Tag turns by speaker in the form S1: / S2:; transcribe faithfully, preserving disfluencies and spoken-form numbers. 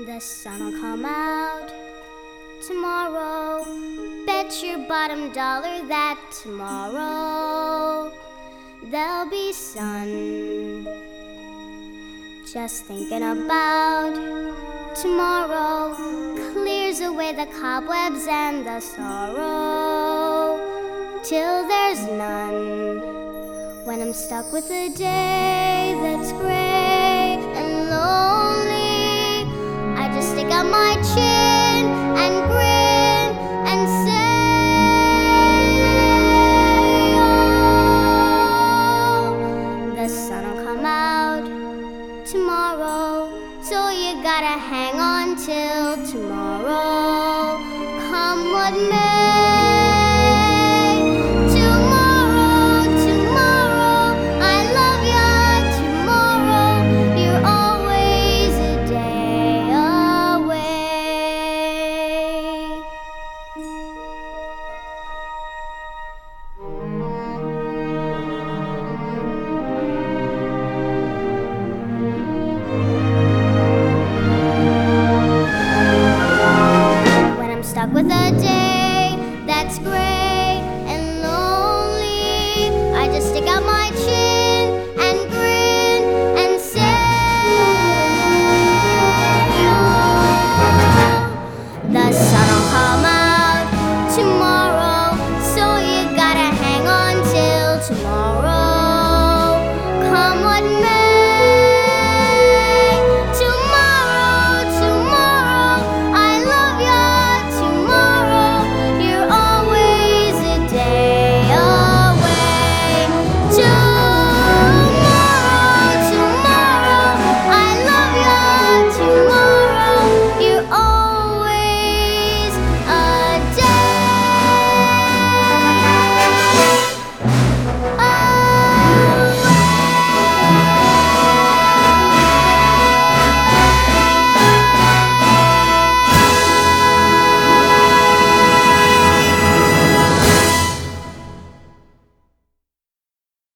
S1: The sun'll come out tomorrow. Bet your bottom dollar that tomorrow there'll be sun. Just thinking about tomorrow clears away the cobwebs and the sorrow till there's none. When I'm stuck with a day that's gray and lonely, I just stick out my chin